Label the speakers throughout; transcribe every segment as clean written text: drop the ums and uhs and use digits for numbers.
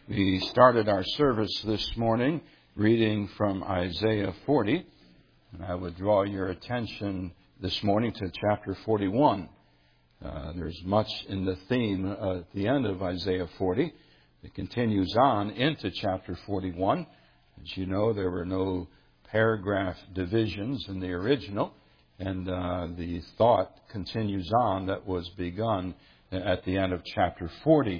Speaker 1: We started our service this morning reading from Isaiah 40, and I would draw your attention this morning to chapter 41. There's much in the theme at the end of Isaiah 40. It continues on into chapter 41. As you know, there were no paragraph divisions in the original, and the thought continues on that was begun at the end of chapter 40.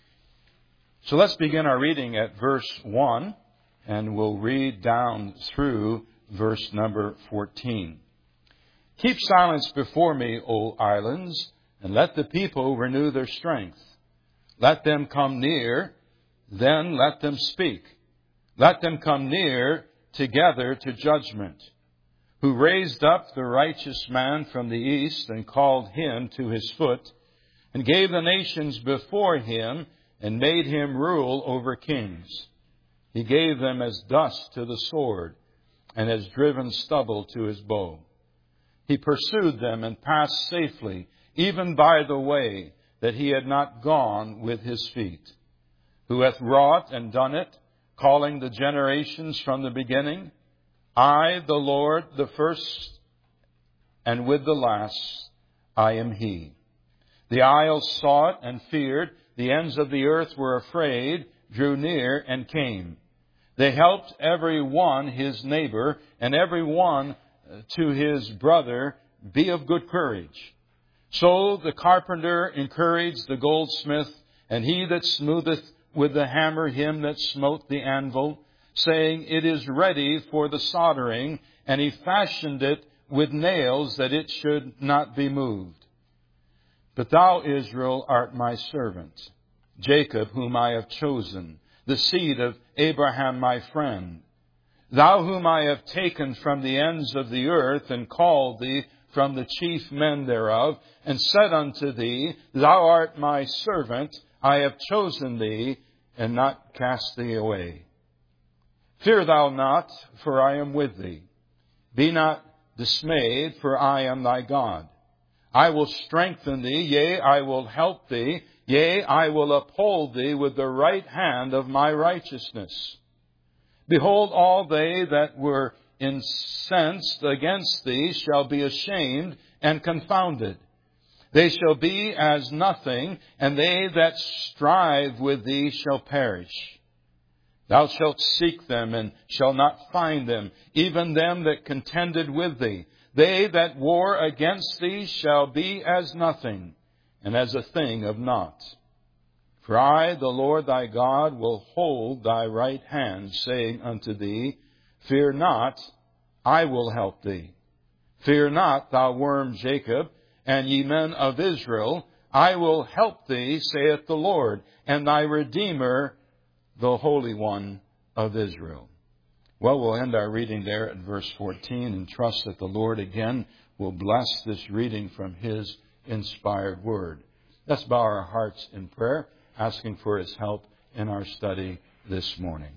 Speaker 1: So let's begin our reading at verse 1, and we'll read down through verse number 14. Keep silence before me, O islands, and let the people renew their strength. Let them come near, then let them speak. Let them come near together to judgment. Who raised up the righteous man from the east and called him to his foot, and gave the nations before him, and made him rule over kings. He gave them as dust to the sword, and as driven stubble to his bow. He pursued them and passed safely, even by the way that he had not gone with his feet. Who hath wrought and done it, calling the generations from the beginning? I, the Lord, the first, and with the last, I am he. The isles saw it and feared. The ends of the earth were afraid, drew near, and came. They helped every one his neighbor, and every one to his brother, be of good courage. So the carpenter encouraged the goldsmith, and he that smootheth with the hammer him that smote the anvil, saying, It is ready for the soldering, and he fashioned it with nails that it should not be moved. But thou, Israel, art my servant, Jacob, whom I have chosen, the seed of Abraham my friend. Thou whom I have taken from the ends of the earth, and called thee from the chief men thereof, and said unto thee, Thou art my servant, I have chosen thee, and not cast thee away. Fear thou not, for I am with thee. Be not dismayed, for I am thy God. I will strengthen thee, yea, I will help thee, yea, I will uphold thee with the right hand of my righteousness. Behold, all they that were incensed against thee shall be ashamed and confounded. They shall be as nothing, and they that strive with thee shall perish. Thou shalt seek them, and shall not find them, even them that contended with thee. They that war against thee shall be as nothing, and as a thing of naught. For I, the Lord thy God, will hold thy right hand, saying unto thee, Fear not, I will help thee. Fear not, thou worm Jacob, and ye men of Israel, I will help thee, saith the Lord, and thy Redeemer, the Holy One of Israel. Well, we'll end our reading there at verse 14 and trust that the Lord again will bless this reading from His inspired Word. Let's bow our hearts in prayer, asking for His help in our study this morning.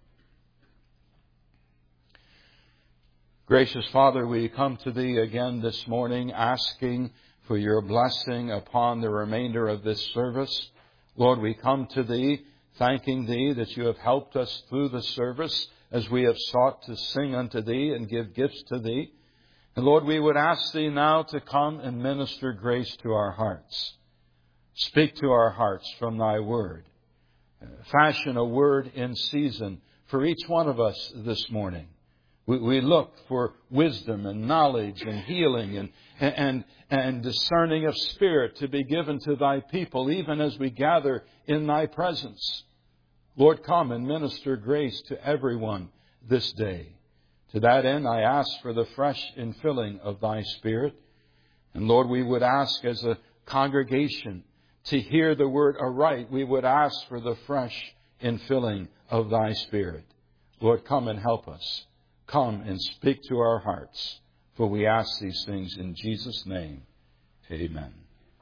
Speaker 1: Gracious Father, we come to Thee again this morning, asking for Your blessing upon the remainder of this service. Lord, we come to Thee, thanking Thee that You have helped us through the service, as we have sought to sing unto Thee and give gifts to Thee. And Lord, we would ask Thee now to come and minister grace to our hearts. Speak to our hearts from Thy Word. Fashion a word in season for each one of us this morning. We look for wisdom and knowledge and healing and discerning of spirit to be given to Thy people, even as we gather in Thy presence. Lord, come and minister grace to everyone this day. To that end, I ask for the fresh infilling of Thy Spirit. And Lord, we would ask as a congregation to hear the Word aright. We would ask for the fresh infilling of Thy Spirit. Lord, come and help us. Come and speak to our hearts. For we ask these things in Jesus' name. Amen.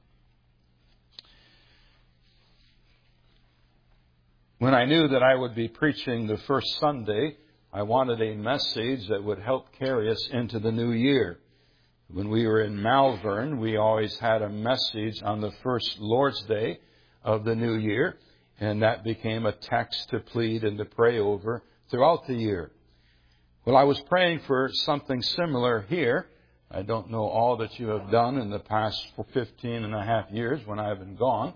Speaker 1: When I knew that I would be preaching the first Sunday, I wanted a message that would help carry us into the new year. When we were in Malvern, we always had a message on the first Lord's Day of the new year. And that became a text to plead and to pray over throughout the year. Well, I was praying for something similar here. I don't know all that you have done in the past 15 and a half years when I have been gone.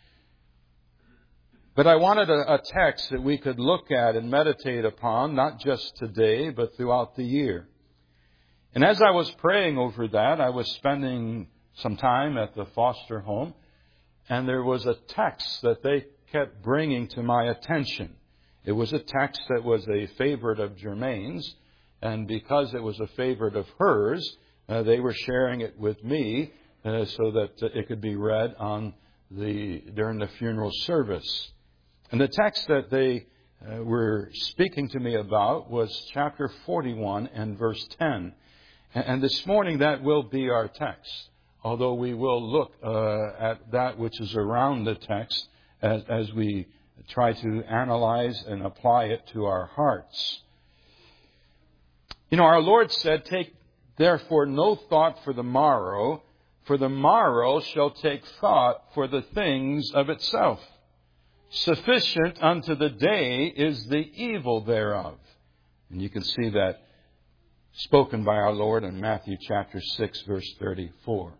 Speaker 1: But I wanted a text that we could look at and meditate upon, not just today, but throughout the year. And as I was praying over that, I was spending some time at the foster home, and there was a text that they kept bringing to my attention. It was a text that was a favorite of Germaine's, and because it was a favorite of hers, they were sharing it with me so that it could be read during the funeral service. And the text that they were speaking to me about was chapter 41 and verse 10. And this morning that will be our text, although we will look at that which is around the text as we try to analyze and apply it to our hearts. You know, our Lord said, "Take therefore no thought for the morrow shall take thought for the things of itself. Sufficient unto the day is the evil thereof." And you can see that spoken by our Lord in Matthew chapter 6, verse 34.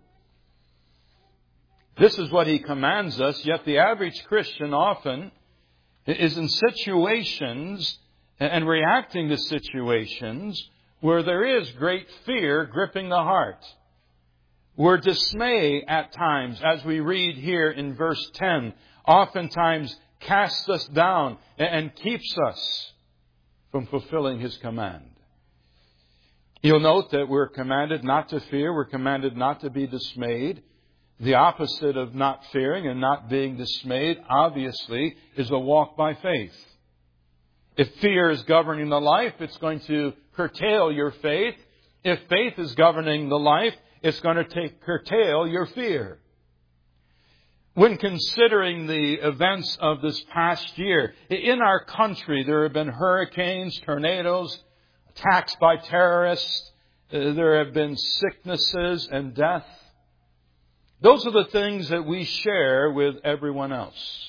Speaker 1: This is what He commands us, yet the average Christian often is in situations and reacting to situations where there is great fear gripping the heart, where dismay at times, as we read here in verse 10, oftentimes casts us down and keeps us from fulfilling His command. You'll note that we're commanded not to fear, we're commanded not to be dismayed. The opposite of not fearing and not being dismayed, obviously, is a walk by faith. If fear is governing the life, it's going to curtail your faith. If faith is governing the life, it's going to curtail your fear. When considering the events of this past year, in our country there have been hurricanes, tornadoes, attacks by terrorists. There have been sicknesses and death. Those are the things that we share with everyone else.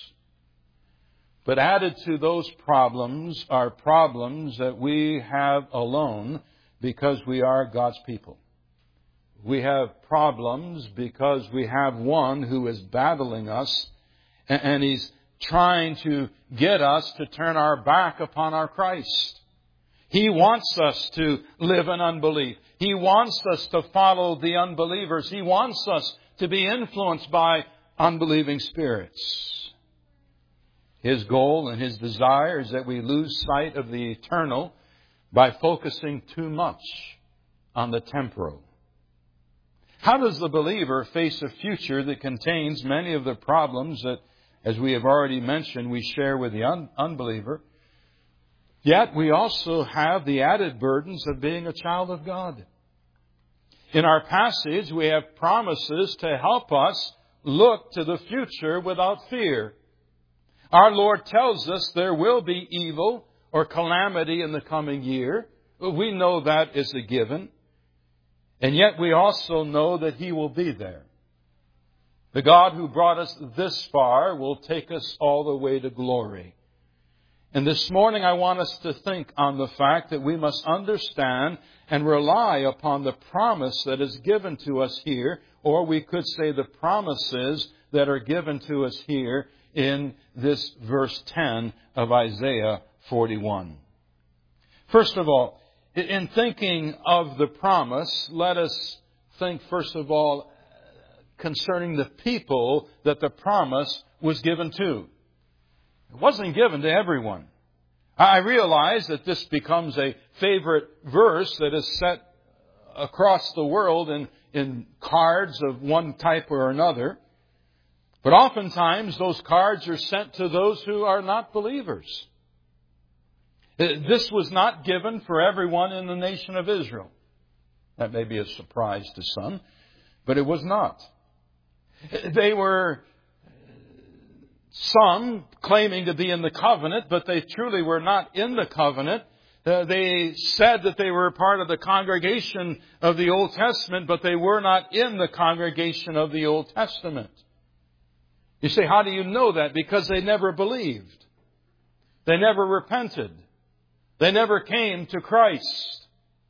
Speaker 1: But added to those problems are problems that we have alone because we are God's people. We have problems because we have one who is battling us, and He's trying to get us to turn our back upon our Christ. He wants us to live in unbelief. He wants us to follow the unbelievers. He wants us to be influenced by unbelieving spirits. His goal and His desire is that we lose sight of the eternal by focusing too much on the temporal. How does the believer face a future that contains many of the problems that, as we have already mentioned, we share with the unbeliever? Yet we also have the added burdens of being a child of God. In our passage, we have promises to help us look to the future without fear. Our Lord tells us there will be evil or calamity in the coming year. We know that is a given. And yet we also know that He will be there. The God who brought us this far will take us all the way to glory. And this morning I want us to think on the fact that we must understand and rely upon the promise that is given to us here, or we could say the promises that are given to us here in this verse 10 of Isaiah 41. First of all, in thinking of the promise, let us think first of all concerning the people that the promise was given to. It wasn't given to everyone. I realize that this becomes a favorite verse that is set across the world in cards of one type or another. But oftentimes those cards are sent to those who are not believers. This was not given for everyone in the nation of Israel. That may be a surprise to some, but it was not. They were some claiming to be in the covenant, but they truly were not in the covenant. They said that they were part of the congregation of the Old Testament, but they were not in the congregation of the Old Testament. You say, how do you know that? Because they never believed. They never repented. They never came to Christ.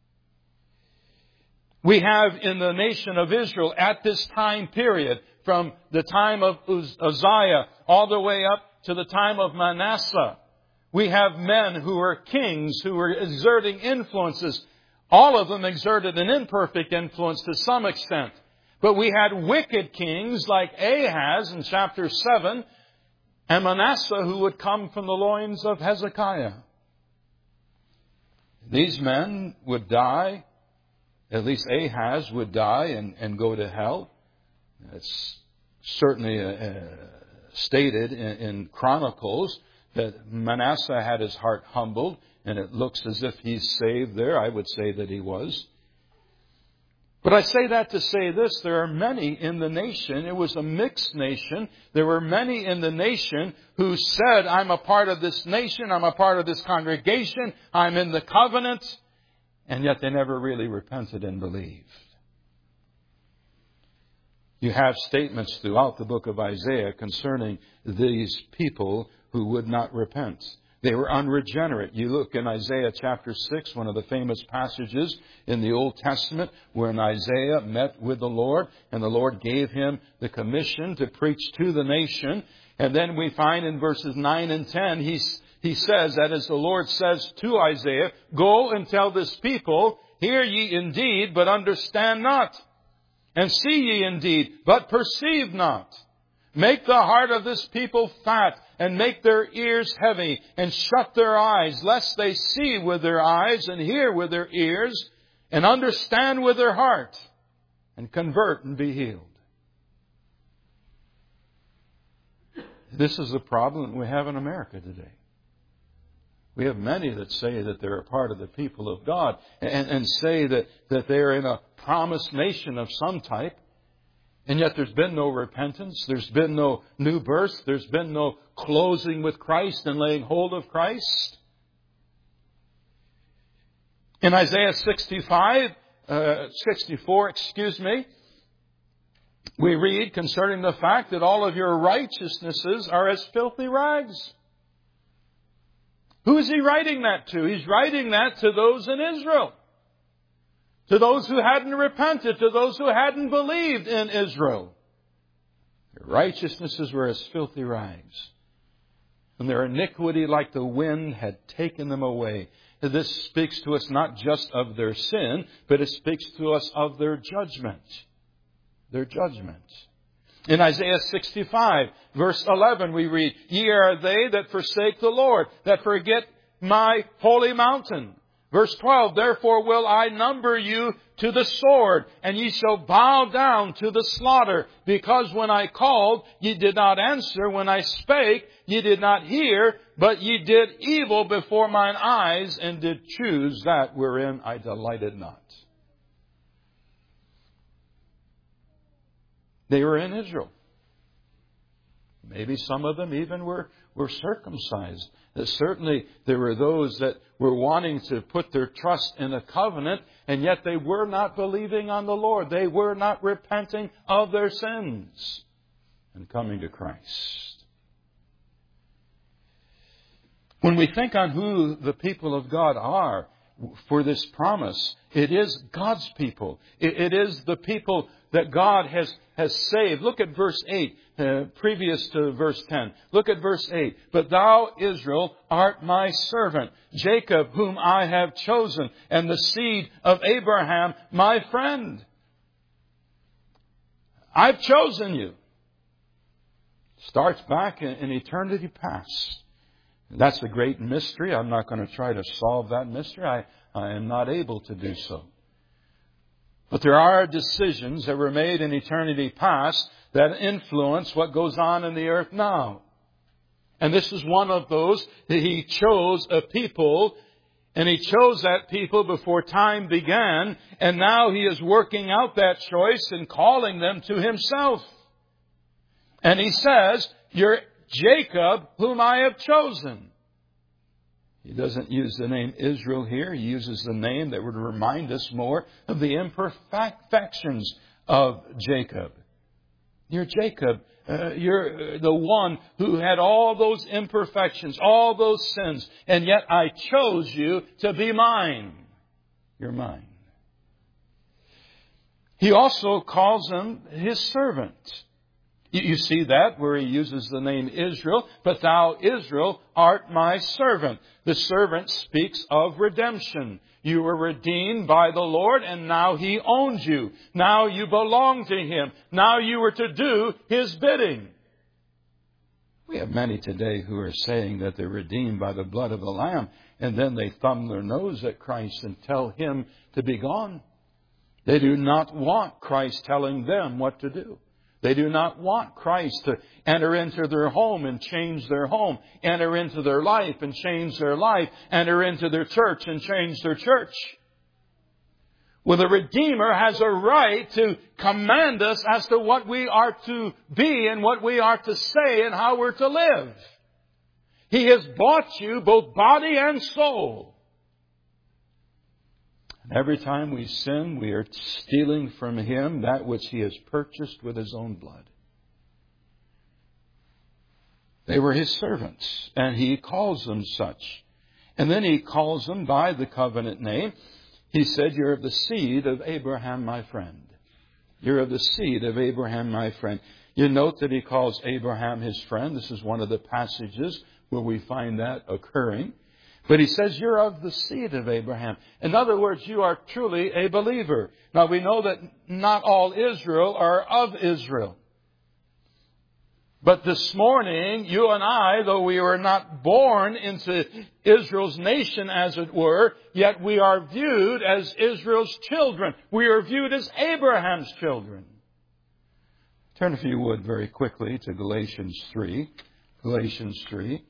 Speaker 1: We have in the nation of Israel at this time period, from the time of Uzziah all the way up to the time of Manasseh, we have men who were kings, who were exerting influences. All of them exerted an imperfect influence to some extent. But we had wicked kings like Ahaz in chapter 7 and Manasseh, who would come from the loins of Hezekiah. These men would die. At least Ahaz would die and go to hell. It's certainly stated in Chronicles that Manasseh had his heart humbled, and it looks as if he's saved there. I would say that he was. But I say that to say this, there are many in the nation. It was a mixed nation. There were many in the nation who said, I'm a part of this nation, I'm a part of this congregation, I'm in the covenant, and yet they never really repented and believed. You have statements throughout the book of Isaiah concerning these people who would not repent. They were unregenerate. You look in Isaiah chapter 6, one of the famous passages in the Old Testament, where Isaiah met with the Lord, and the Lord gave him the commission to preach to the nation. And then we find in verses 9 and 10, he says that as the Lord says to Isaiah, go and tell this people, hear ye indeed, but understand not. And see ye indeed, but perceive not. Make the heart of this people fat, and make their ears heavy, and shut their eyes, lest they see with their eyes, and hear with their ears, and understand with their heart, and convert and be healed. This is the problem we have in America today. We have many that say that they're a part of the people of God, and say that they're in a promised nation of some type. And yet there's been no repentance. There's been no new birth. There's been no closing with Christ and laying hold of Christ. In Isaiah 64, we read concerning the fact that all of your righteousnesses are as filthy rags. Who is he writing that to? He's writing that to those in Israel. To those who hadn't repented, to those who hadn't believed in Israel. Their righteousnesses were as filthy rags, and their iniquity like the wind had taken them away. This speaks to us not just of their sin, but it speaks to us of their judgment. Their judgment. In Isaiah 65, verse 11, we read, ye are they that forsake the Lord, that forget my holy mountain. Verse 12, therefore will I number you to the sword, and ye shall bow down to the slaughter. Because when I called, ye did not answer. When I spake, ye did not hear. But ye did evil before mine eyes, and did choose that wherein I delighted not. They were in Israel. Maybe some of them even were circumcised. Certainly there were those that were wanting to put their trust in a covenant, and yet they were not believing on the Lord. They were not repenting of their sins and coming to Christ. When we think on who the people of God are for this promise, it is God's people. It is the people that God has saved. Look at verse 8, previous to verse 10. Look at verse 8. But thou, Israel, art my servant, Jacob, whom I have chosen, and the seed of Abraham, my friend. I've chosen you. Starts back in eternity past. That's the great mystery. I'm not going to try to solve that mystery. I am not able to do so. But there are decisions that were made in eternity past that influence what goes on in the earth now. And this is one of those that He chose a people, and He chose that people before time began, and now He is working out that choice and calling them to Himself. And He says, you're Jacob, whom I have chosen. He doesn't use the name Israel here. He uses the name that would remind us more of the imperfections of Jacob. You're Jacob, you're the one who had all those imperfections, all those sins, and yet I chose you to be mine. You're mine. He also calls him his servant. You see that where he uses the name Israel. But thou, Israel, art my servant. The servant speaks of redemption. You were redeemed by the Lord, and now He owns you. Now you belong to Him. Now you were to do His bidding. We have many today who are saying that they're redeemed by the blood of the Lamb, and then they thumb their nose at Christ and tell Him to be gone. They do not want Christ telling them what to do. They do not want Christ to enter into their home and change their home, enter into their life and change their life, enter into their church and change their church. Well, the Redeemer has a right to command us as to what we are to be and what we are to say and how we're to live. He has bought you both body and soul. Every time we sin, we are stealing from Him that which He has purchased with His own blood. They were His servants, and He calls them such. And then He calls them by the covenant name. He said, you're of the seed of Abraham, my friend. You're of the seed of Abraham, my friend. You note that He calls Abraham His friend. This is one of the passages where we find that occurring. But He says, you're of the seed of Abraham. In other words, you are truly a believer. Now, we know that not all Israel are of Israel. But this morning, you and I, though we were not born into Israel's nation, as it were, yet we are viewed as Israel's children. We are viewed as Abraham's children. Turn, if you would, very quickly to Galatians 3. Galatians 3.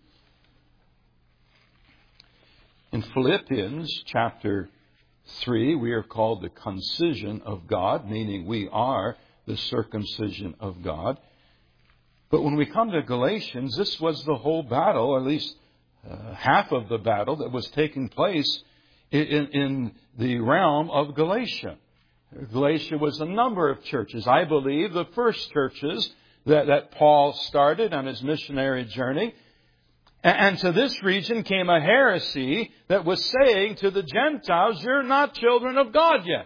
Speaker 1: In Philippians chapter 3, we are called the concision of God, meaning we are the circumcision of God. But when we come to Galatians, this was the whole battle, or at least half of the battle that was taking place in the realm of Galatia. Galatia was a number of churches. I believe the first churches that Paul started on his missionary journey. And to this region came a heresy that was saying to the Gentiles, you're not children of God yet.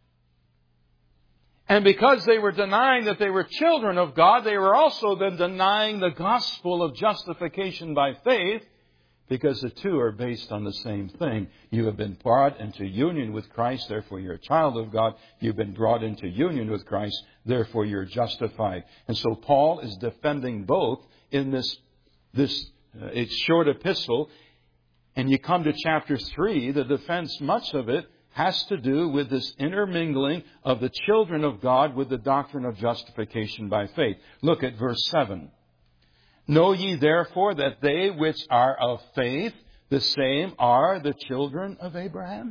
Speaker 1: And because they were denying that they were children of God, they were also then denying the gospel of justification by faith, because the two are based on the same thing. You have been brought into union with Christ, therefore you're a child of God. You've been brought into union with Christ, therefore you're justified. And so Paul is defending both in this it's short epistle. And you come to chapter 3, the defense, much of it has to do with this intermingling of the children of God with the doctrine of justification by faith. Look at verse 7. Know ye therefore that they which are of faith, the same are the children of Abraham?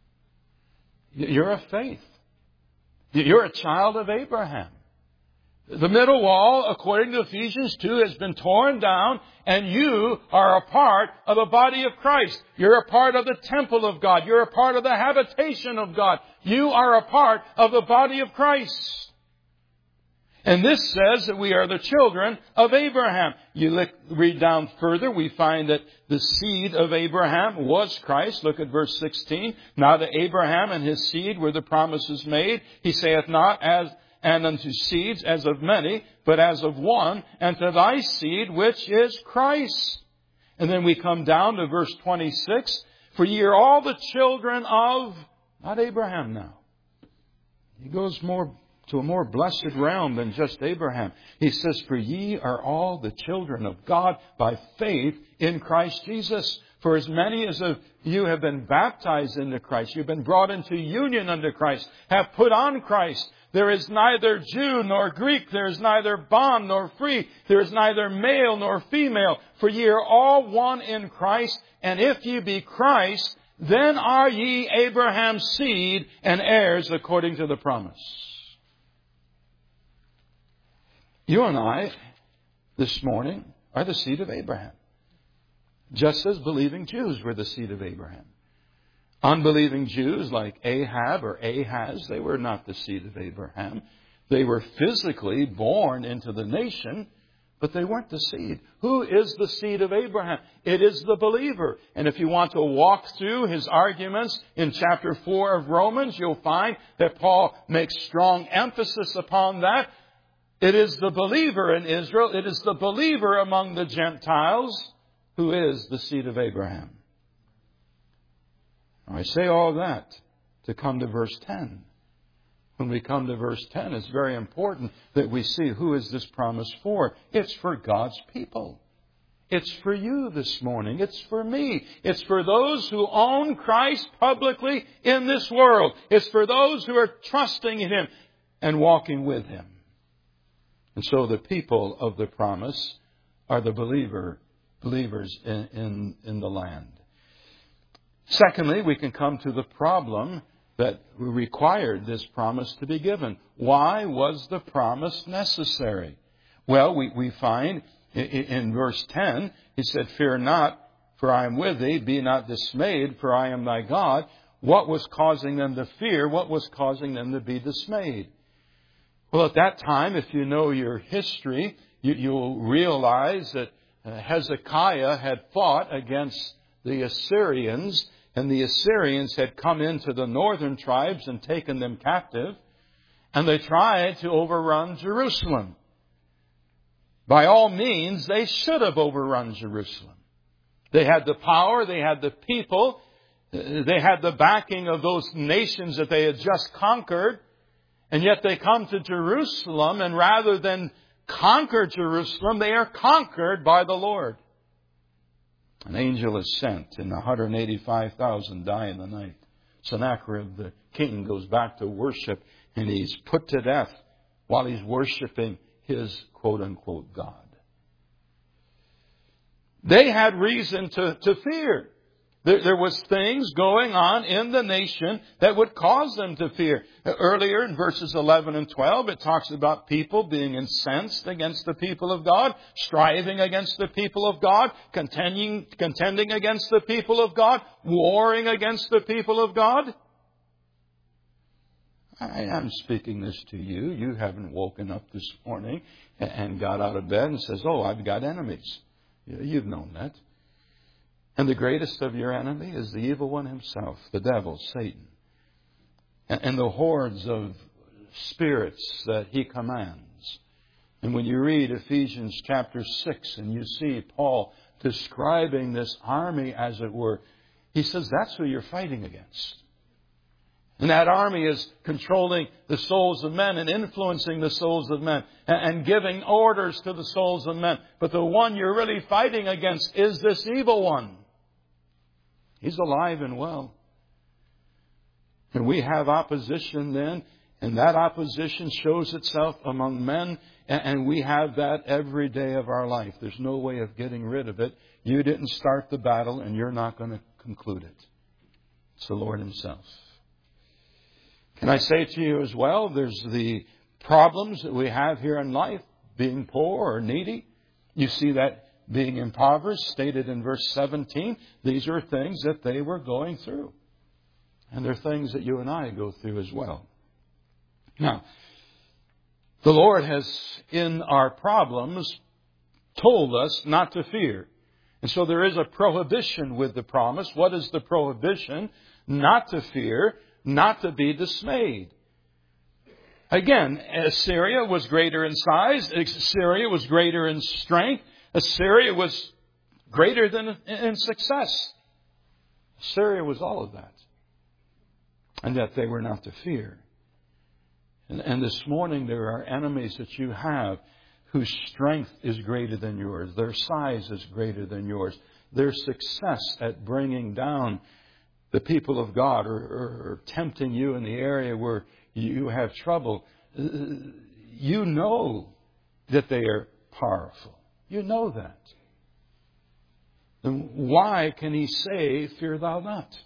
Speaker 1: You're of faith. You're a child of Abraham. The middle wall, according to Ephesians 2, has been torn down, and you are a part of the body of Christ. You're a part of the temple of God. You're a part of the habitation of God. You are a part of the body of Christ. And this says that we are the children of Abraham. You read down further, we find that the seed of Abraham was Christ. Look at verse 16. Now to Abraham and his seed were the promises made. He saith not and unto seeds as of many, but as of one, and to thy seed, which is Christ. And then we come down to verse 26. For ye are all the children of, not Abraham now. He goes to a more blessed realm than just Abraham. He says, for ye are all the children of God by faith in Christ Jesus. For as many as of you have been baptized into Christ, you've been brought into union unto Christ, have put on Christ. There is neither Jew nor Greek. There is neither bond nor free. There is neither male nor female. For ye are all one in Christ. And if ye be Christ, then are ye Abraham's seed and heirs according to the promise. You and I, this morning, are the seed of Abraham. Just as believing Jews were the seed of Abraham. Unbelieving Jews like Ahab or Ahaz, they were not the seed of Abraham. They were physically born into the nation, but they weren't the seed. Who is the seed of Abraham? It is the believer. And if you want to walk through his arguments in chapter 4 of Romans, you'll find that Paul makes strong emphasis upon that. It is the believer in Israel. It is the believer among the Gentiles who is the seed of Abraham. I say all that to come to verse 10. When we come to verse 10, it's very important that we see who is this promise for. It's for God's people. It's for you this morning. It's for me. It's for those who own Christ publicly in this world. It's for those who are trusting in Him and walking with Him. And so the people of the promise are the believers in the land. Secondly, we can come to the problem that required this promise to be given. Why was the promise necessary? Well, we find in verse 10, he said, "Fear not, for I am with thee. Be not dismayed, for I am thy God." What was causing them to fear? What was causing them to be dismayed? Well, at that time, if you know your history, you'll realize that Hezekiah had fought against the Assyrians, and the Assyrians had come into the northern tribes and taken them captive, and they tried to overrun Jerusalem. By all means, they should have overrun Jerusalem. They had the power, they had the people, they had the backing of those nations that they had just conquered, and yet they come to Jerusalem, and rather than conquer Jerusalem, they are conquered by the Lord. An angel is sent, and 185,000 die in the night. Sennacherib, the king, goes back to worship, and he's put to death while he's worshiping his quote-unquote God. They had reason to fear. There was things going on in the nation that would cause them to fear. Earlier in verses 11 and 12, it talks about people being incensed against the people of God, striving against the people of God, contending against the people of God, warring against the people of God. I am speaking this to you. You haven't woken up this morning and got out of bed and says, "Oh, I've got enemies." You've known that. And the greatest of your enemy is the evil one himself, the devil, Satan. And the hordes of spirits that he commands. And when you read Ephesians chapter 6 and you see Paul describing this army, as it were, he says that's who you're fighting against. And that army is controlling the souls of men and influencing the souls of men and giving orders to the souls of men. But the one you're really fighting against is this evil one. He's alive and well. And we have opposition then, and that opposition shows itself among men, and we have that every day of our life. There's no way of getting rid of it. You didn't start the battle, and you're not going to conclude it. It's the Lord Himself. Can I say to you as well, there's the problems that we have here in life, being poor or needy. You see that being impoverished, stated in verse 17. These are things that they were going through. And they're things that you and I go through as well. Now, the Lord has, in our problems, told us not to fear. And so there is a prohibition with the promise. What is the prohibition? Not to fear, not to be dismayed. Again, Assyria was greater in size. Assyria was greater in strength. Assyria was greater than in success. Assyria was all of that. And yet they were not to fear. And this morning there are enemies that you have whose strength is greater than yours. Their size is greater than yours. Their success at bringing down the people of God or tempting you in the area where you have trouble. You know that they are powerful. You know that. Then why can He say, "Fear thou not"?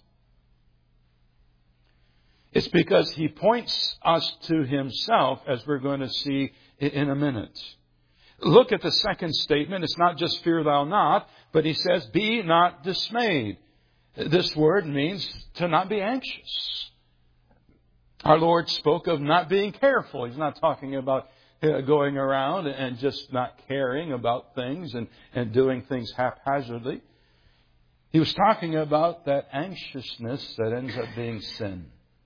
Speaker 1: It's because He points us to Himself, as we're going to see in a minute. Look at the second statement. It's not just "fear thou not," but He says, "Be not dismayed." This word means to not be anxious. Our Lord spoke of not being careful. He's not talking about going around and just not caring about things and doing things haphazardly. He was talking about that anxiousness that ends up being sin.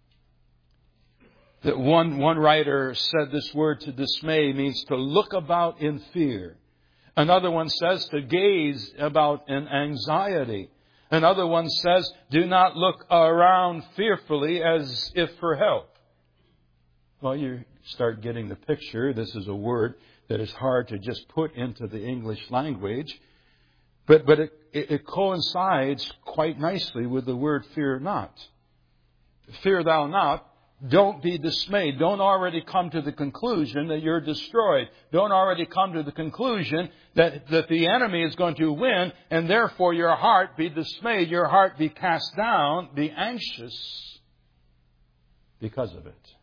Speaker 1: That one writer said this word to dismay means to look about in fear. Another one says to gaze about in anxiety. Another one says, do not look around fearfully as if for help. Well, you start getting the picture. This is a word that is hard to just put into the English language. But it coincides quite nicely with the word fear not. Fear thou not. Don't be dismayed. Don't already come to the conclusion that you're destroyed. Don't already come to the conclusion that the enemy is going to win, and therefore your heart be dismayed, your heart be cast down, be anxious because of it.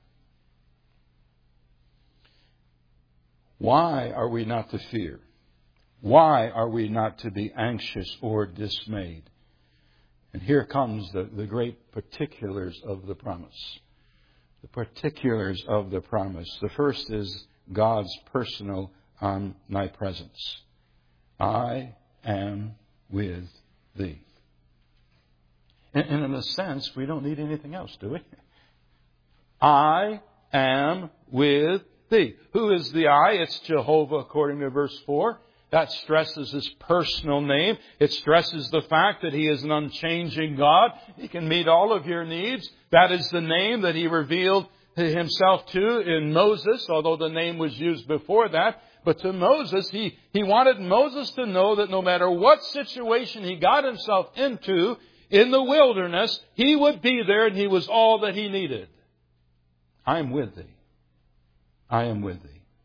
Speaker 1: Why are we not to fear? Why are we not to be anxious or dismayed? And here comes the great particulars of the promise. The particulars of the promise. The first is God's personal omnipresence. I am with thee. And in a sense, we don't need anything else, do we? I am with thee. Who is the I? It's Jehovah, according to verse 4. That stresses His personal name. It stresses the fact that He is an unchanging God. He can meet all of your needs. That is the name that He revealed Himself to in Moses, although the name was used before that. But to Moses, He wanted Moses to know that no matter what situation he got himself into in the wilderness, he would be there and he was all that he needed. I am with thee. I am with thee.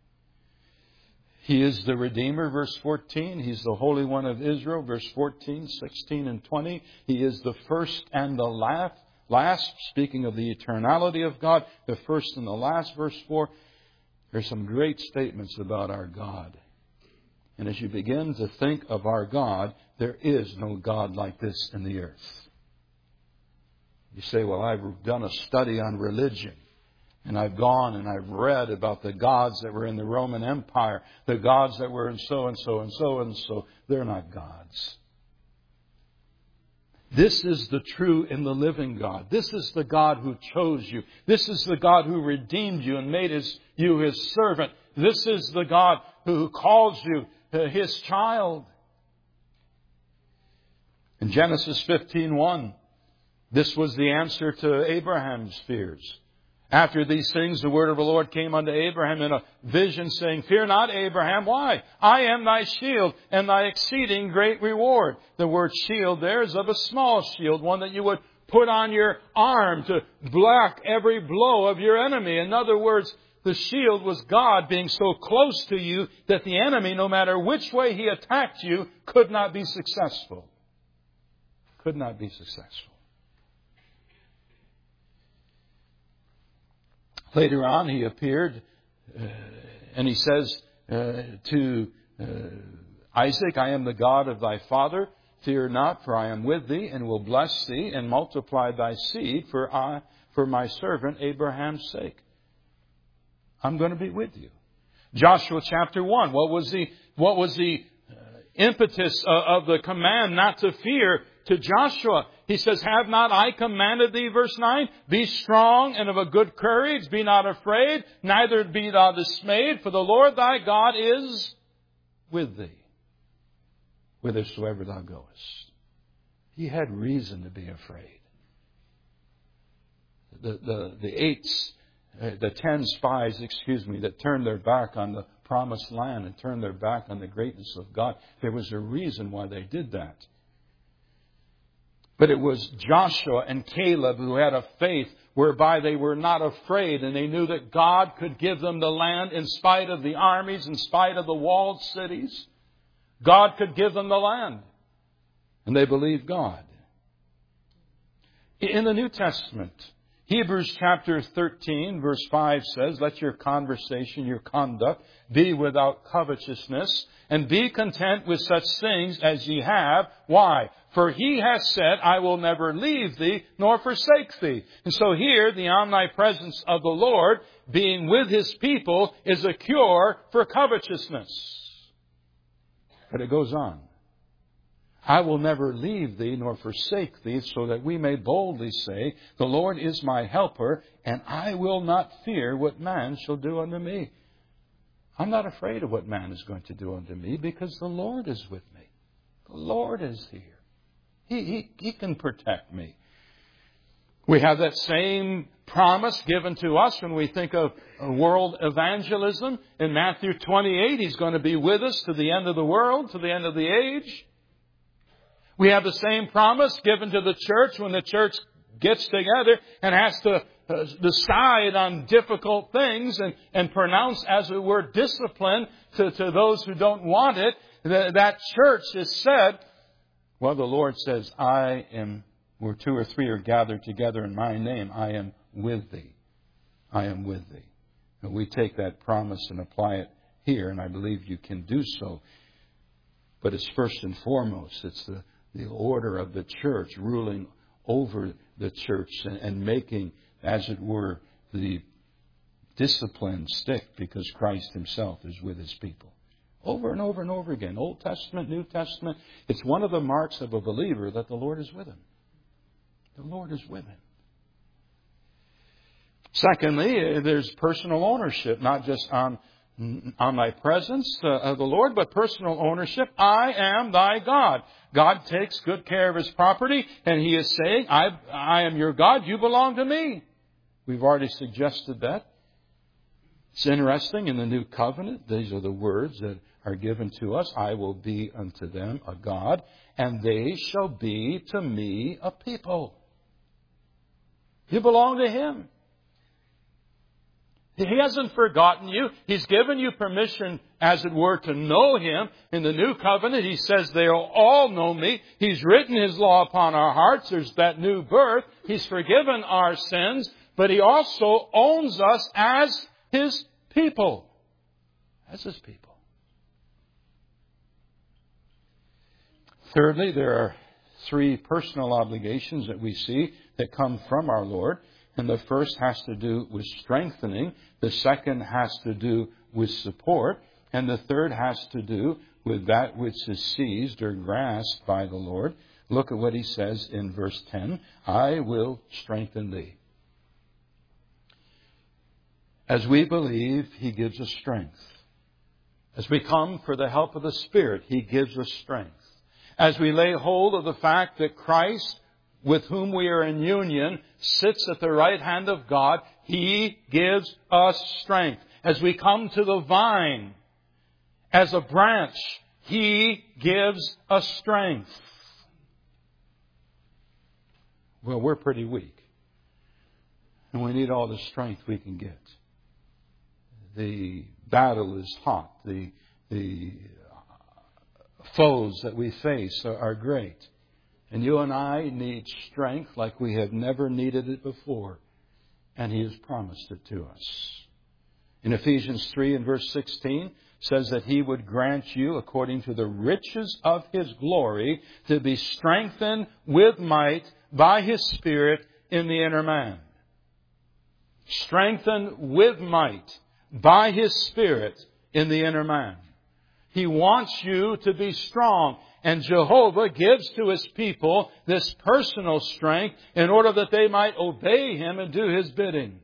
Speaker 1: He is the Redeemer, verse 14. He's the Holy One of Israel, verse 14, 16, and 20. He is the first and the last, speaking of the eternality of God, the first and the last, verse 4. There's some great statements about our God. And as you begin to think of our God, there is no God like this in the earth. You say, well, I've done a study on religion. And I've gone and I've read about the gods that were in the Roman Empire, the gods that were in so and so and so and so. They're not gods. This is the true and the living God. This is the God who chose you. This is the God who redeemed you and made you His servant. This is the God who calls you His child. In Genesis 15:1, this was the answer to Abraham's fears. After these things, the word of the Lord came unto Abraham in a vision, saying, Fear not, Abraham. Why? I am thy shield and thy exceeding great reward. The word shield there is of a small shield, one that you would put on your arm to block every blow of your enemy. In other words, the shield was God being so close to you that the enemy, no matter which way he attacked you, could not be successful. Could not be successful. Later on, he appeared and he says to Isaac, I am the God of thy father. Fear not, for I am with thee and will bless thee and multiply thy seed for my servant Abraham's sake. I'm going to be with you. Joshua chapter 1. What was the impetus of the command not to fear to Joshua? He says, Have not I commanded thee, verse 9? Be strong and of a good courage. Be not afraid, neither be thou dismayed, for the Lord thy God is with thee, whithersoever thou goest. He had reason to be afraid. The 10 spies, that turned their back on the promised land and turned their back on the greatness of God. There was a reason why they did that. But it was Joshua and Caleb who had a faith whereby they were not afraid, and they knew that God could give them the land in spite of the armies, in spite of the walled cities. God could give them the land. And they believed God. In the New Testament, Hebrews chapter 13, verse 5 says, let your conversation, your conduct, be without covetousness, and be content with such things as ye have. Why? For he has said, I will never leave thee, nor forsake thee. And so here, the omnipresence of the Lord, being with His people, is a cure for covetousness. But it goes on. I will never leave thee nor forsake thee, so that we may boldly say, the Lord is my helper, and I will not fear what man shall do unto me. I'm not afraid of what man is going to do unto me, because the Lord is with me. The Lord is here. He can protect me. We have that same promise given to us when we think of world evangelism. In Matthew 28, He's going to be with us to the end of the world, to the end of the age. We have the same promise given to the church when the church gets together and has to decide on difficult things and pronounce, as it were, discipline to those who don't want it. That church is said, well, the Lord says, I am, where 2 or 3 are gathered together in my name, I am with thee. I am with thee. And we take that promise and apply it here, and I believe you can do so. But it's first and foremost, it's the order of the church ruling over the church and making, as it were, the discipline stick, because Christ Himself is with His people. Over and over and over again. Old Testament, New Testament. It's one of the marks of a believer that the Lord is with him. The Lord is with him. Secondly, there's personal ownership, not just on omnipresence of the Lord, but personal ownership. I am thy God. God takes good care of His property, and He is saying, I am your God, you belong to me. We've already suggested that. It's interesting, in the New Covenant, these are the words that are given to us. I will be unto them a God, and they shall be to me a people. You belong to Him. He hasn't forgotten you. He's given you permission, as it were, to know Him. In the New Covenant, He says they'll all know me. He's written His law upon our hearts. There's that new birth. He's forgiven our sins. But He also owns us as His people. As His people. Thirdly, there are 3 personal obligations that we see that come from our Lord. And the first has to do with strengthening. The second has to do with support. And the third has to do with that which is seized or grasped by the Lord. Look at what He says in verse 10. I will strengthen thee. As we believe, He gives us strength. As we come for the help of the Spirit, He gives us strength. As we lay hold of the fact that Christ, with whom we are in union, sits at the right hand of God, He gives us strength. As we come to the vine, as a branch, He gives us strength. Well, we're pretty weak. And we need all the strength we can get. The battle is hot. The foes that we face are great. And you and I need strength like we have never needed it before. And He has promised it to us. In Ephesians 3 and verse 16, says that He would grant you, according to the riches of His glory, to be strengthened with might by His Spirit in the inner man. Strengthened with might by His Spirit in the inner man. He wants you to be strong. And Jehovah gives to His people this personal strength in order that they might obey Him and do His bidding.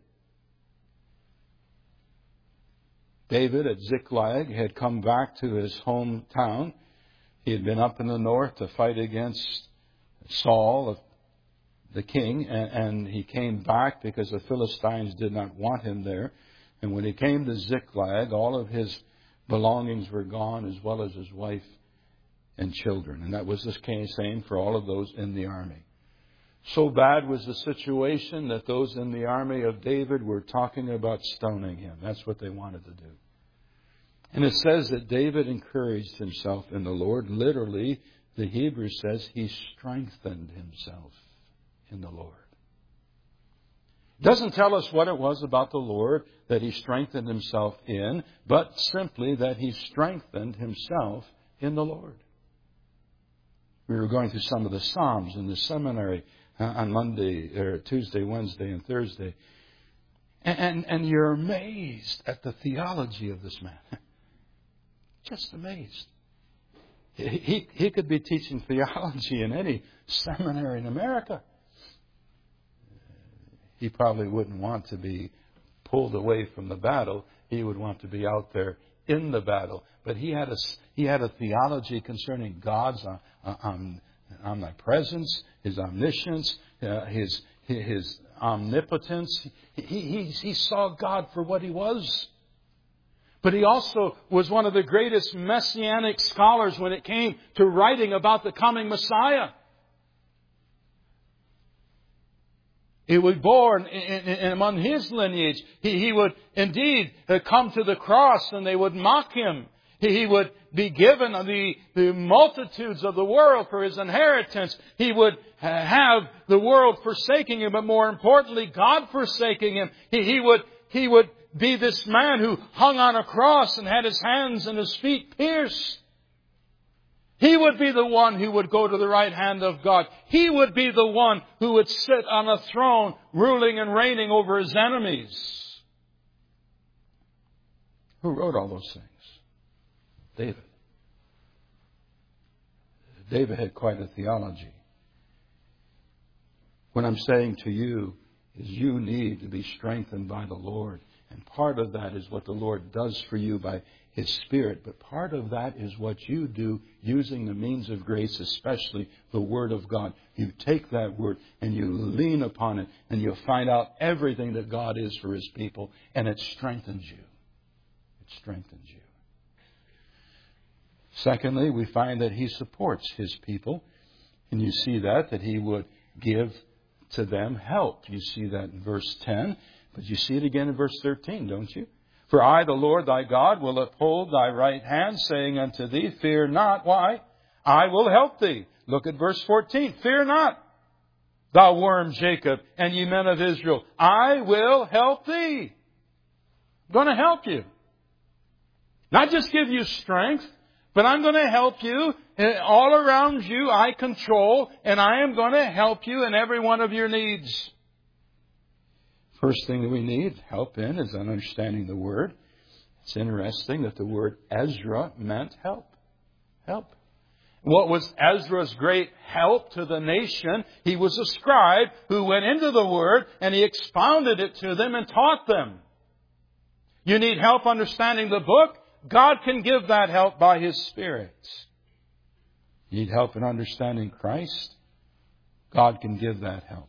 Speaker 1: David at Ziklag had come back to his hometown. He had been up in the north to fight against Saul, the king, and he came back because the Philistines did not want him there. And when he came to Ziklag, all of his belongings were gone, as well as his wife and children. And that was the same for all of those in the army. So bad was the situation that those in the army of David were talking about stoning him. That's what they wanted to do. And it says that David encouraged himself in the Lord. Literally, the Hebrew says he strengthened himself in the Lord. Doesn't tell us what it was about the Lord that he strengthened himself in, but simply that he strengthened himself in the Lord. We were going through some of the Psalms in the seminary on Monday, or Tuesday, Wednesday, and Thursday. And you're amazed at the theology of this man. Just amazed. He could be teaching theology in any seminary in America. He probably wouldn't want to be pulled away from the battle. He would want to be out there in the battle. But he had a theology concerning God's omnipresence, His omniscience, His omnipotence. He saw God for what He was. But he also was one of the greatest messianic scholars when it came to writing about the coming Messiah. He was born among his lineage. He would indeed come to the cross and they would mock him. He would be given the multitudes of the world for his inheritance. He would have the world forsaking him, but more importantly, God forsaking him. He would be this man who hung on a cross and had his hands and his feet pierced. He would be the one who would go to the right hand of God. He would be the one who would sit on a throne, ruling and reigning over his enemies. Who wrote all those things? David. David had quite a theology. What I'm saying to you is you need to be strengthened by the Lord. And part of that is what the Lord does for you by His Spirit. But part of that is what you do using the means of grace, especially the Word of God. You take that Word and you lean upon it and you'll find out everything that God is for His people. And it strengthens you. It strengthens you. Secondly, we find that He supports His people. And you see that He would give to them help. You see that in verse 10. But you see it again in verse 13, don't you? For I, the Lord thy God, will uphold thy right hand, saying unto thee, fear not. Why? I will help thee. Look at verse 14. Fear not, thou worm Jacob, and ye men of Israel. I will help thee. I'm going to help you. Not just give you strength, but I'm going to help you. All around you I control, and I am going to help you in every one of your needs. First thing that we need help in is understanding the Word. It's interesting that the word Ezra meant help. Help. What was Ezra's great help to the nation? He was a scribe who went into the Word and he expounded it to them and taught them. You need help understanding the book? God can give that help by His Spirit. You need help in understanding Christ? God can give that help.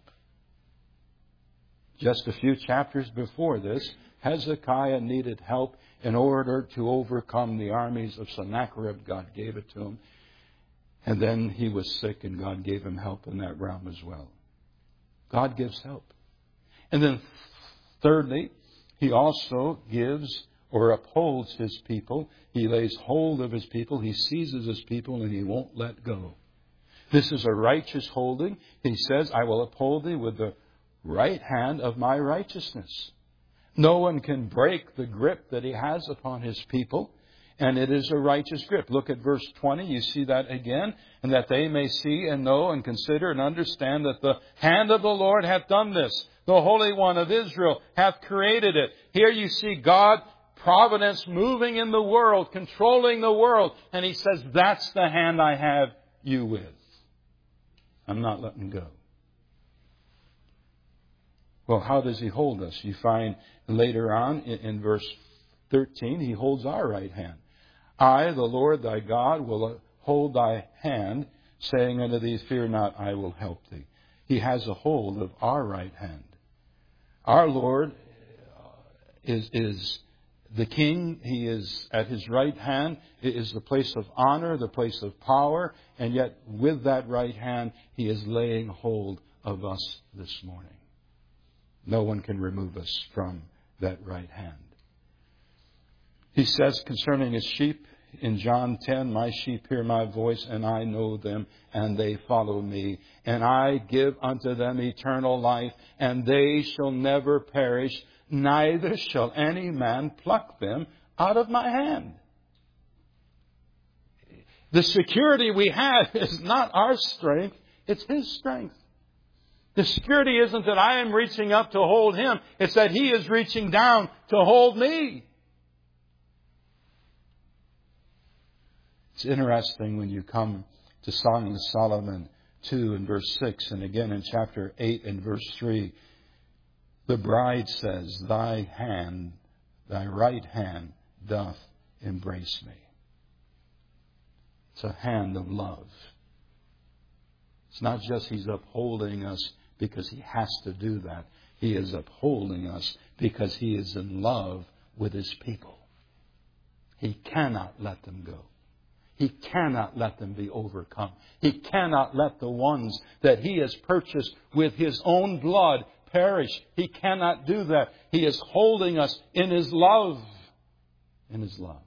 Speaker 1: Just a few chapters before this, Hezekiah needed help in order to overcome the armies of Sennacherib. God gave it to him. And then he was sick and God gave him help in that realm as well. God gives help. And then thirdly, He also gives or upholds His people. He lays hold of His people. He seizes His people and He won't let go. This is a righteous holding. He says, I will uphold thee with the right hand of my righteousness. No one can break the grip that He has upon His people. And it is a righteous grip. Look at verse 20. You see that again. And that they may see and know and consider and understand that the hand of the Lord hath done this. The Holy One of Israel hath created it. Here you see God, providence moving in the world, controlling the world. And He says, that's the hand I have you with. I'm not letting go. Well, how does He hold us? You find later on in verse 13, He holds our right hand. I, the Lord thy God, will hold thy hand, saying unto thee, fear not, I will help thee. He has a hold of our right hand. Our Lord is the King. He is at His right hand. It is the place of honor, the place of power. And yet with that right hand, He is laying hold of us this morning. No one can remove us from that right hand. He says concerning His sheep, in John 10, my sheep hear my voice, and I know them, and they follow me. And I give unto them eternal life, and they shall never perish, neither shall any man pluck them out of my hand. The security we have is not our strength, it's His strength. The security isn't that I am reaching up to hold Him, it's that He is reaching down to hold me. It's interesting when you come to Song of Solomon 2 and verse 6, and again in chapter 8 and verse 3, the bride says, Thy hand, Thy right hand doth embrace me. It's a hand of love. It's not just He's upholding us because He has to do that. He is upholding us because He is in love with His people. He cannot let them go. He cannot let them be overcome. He cannot let the ones that He has purchased with His own blood perish. He cannot do that. He is holding us in His love. In His love.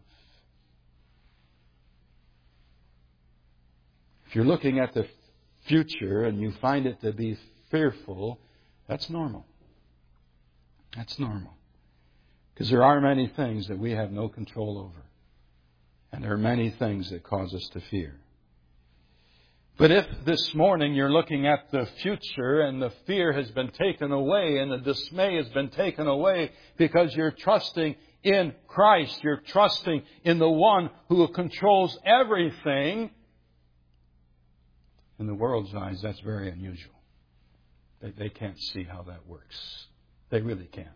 Speaker 1: If you're looking at the future and you find it to be fearful, that's normal. That's normal. Because there are many things that we have no control over. And there are many things that cause us to fear. But if this morning you're looking at the future and the fear has been taken away and the dismay has been taken away because you're trusting in Christ, you're trusting in the one who controls everything, in the world's eyes, that's very unusual. They can't see how that works. They really can't.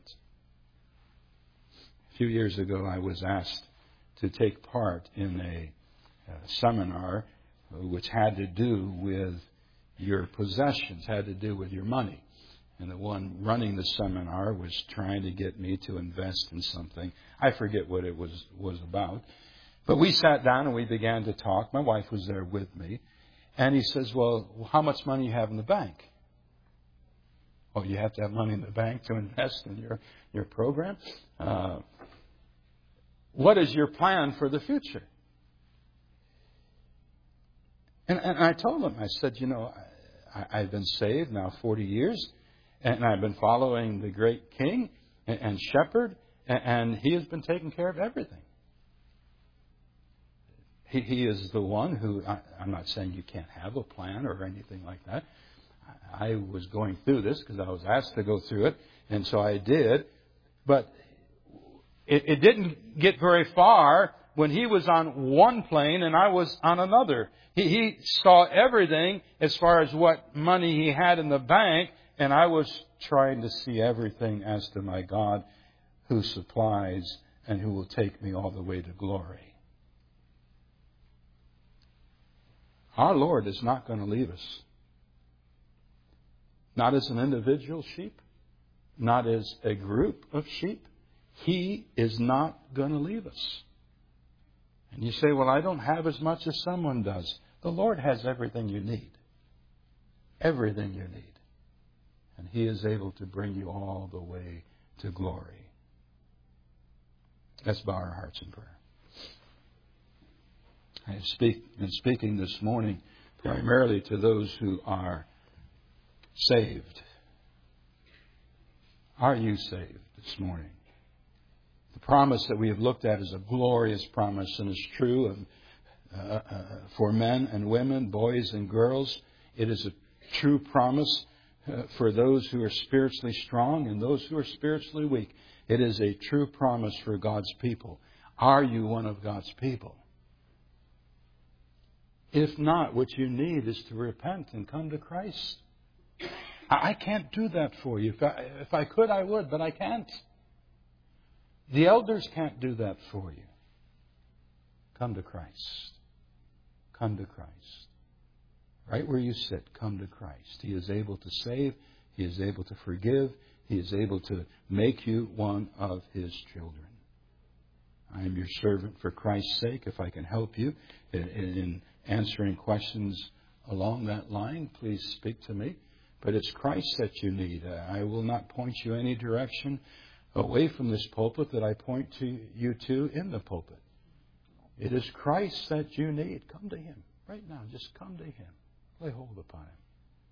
Speaker 1: A few years ago, I was asked to take part in a seminar which had to do with your possessions, had to do with your money. And the one running the seminar was trying to get me to invest in something. I forget what it was about. But we sat down and we began to talk. My wife was there with me. And he says, well, how much money you have in the bank? Oh, you have to have money in the bank to invest in your program? What is your plan for the future? And I told him, I said, I've been saved now 40 years, and I've been following the great King and Shepherd, and He has been taking care of everything. He is the one who, I'm not saying you can't have a plan or anything like that. I was going through this because I was asked to go through it, and so I did. But it didn't get very far when he was on one plane and I was on another. He saw everything as far as what money he had in the bank, and I was trying to see everything as to my God who supplies and who will take me all the way to glory. Our Lord is not going to leave us. Not as an individual sheep. Not as a group of sheep. He is not going to leave us. And you say, well, I don't have as much as someone does. The Lord has everything you need. Everything you need. And He is able to bring you all the way to glory. Let's bow our hearts in prayer. I am speaking this morning primarily to those who are saved. Are you saved this morning? The promise that we have looked at is a glorious promise and is true for men and women, boys and girls. It is a true promise for those who are spiritually strong and those who are spiritually weak. It is a true promise for God's people. Are you one of God's people? If not, what you need is to repent and come to Christ. I can't do that for you. If I could, I would, but I can't. The elders can't do that for you. Come to Christ. Come to Christ. Right where you sit, come to Christ. He is able to save. He is able to forgive. He is able to make you one of His children. I am your servant for Christ's sake. If I can help you in answering questions along that line, please speak to me. But it's Christ that you need. I will not point you any direction away from this pulpit that I point to you to in the pulpit. it is Christ that you need, come to Him. Right now, just come to Him. Lay hold upon Him.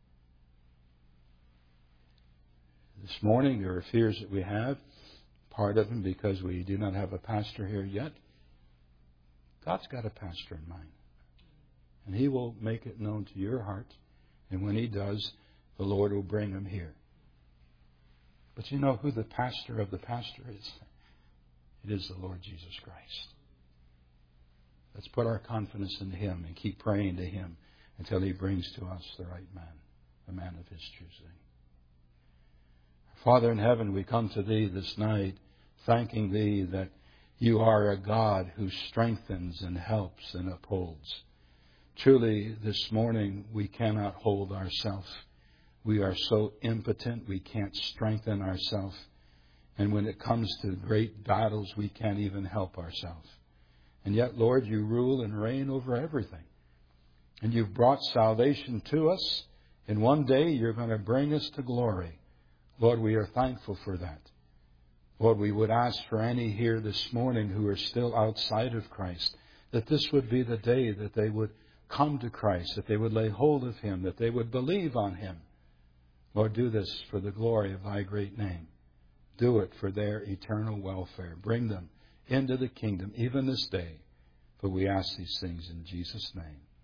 Speaker 1: This morning, there are fears that we have. Part of them because we do not have a pastor here yet. God's got a pastor in mind. And He will make it known to your heart. And when He does, the Lord will bring him here. But you know who the pastor of the pastor is? It is the Lord Jesus Christ. Let's put our confidence in Him and keep praying to Him until He brings to us the right man, the man of His choosing. Father in heaven, we come to Thee this night, thanking Thee that You are a God who strengthens and helps and upholds. Truly, this morning, we cannot hold ourselves. We are so impotent, we can't strengthen ourselves. And when it comes to great battles, we can't even help ourselves. And yet, Lord, You rule and reign over everything. And You've brought salvation to us. And one day, You're going to bring us to glory. Lord, we are thankful for that. Lord, we would ask for any here this morning who are still outside of Christ, that this would be the day that they would come to Christ, that they would lay hold of Him, that they would believe on Him. Lord, do this for the glory of Thy great name. Do it for their eternal welfare. Bring them into the kingdom even this day. For we ask these things in Jesus' name.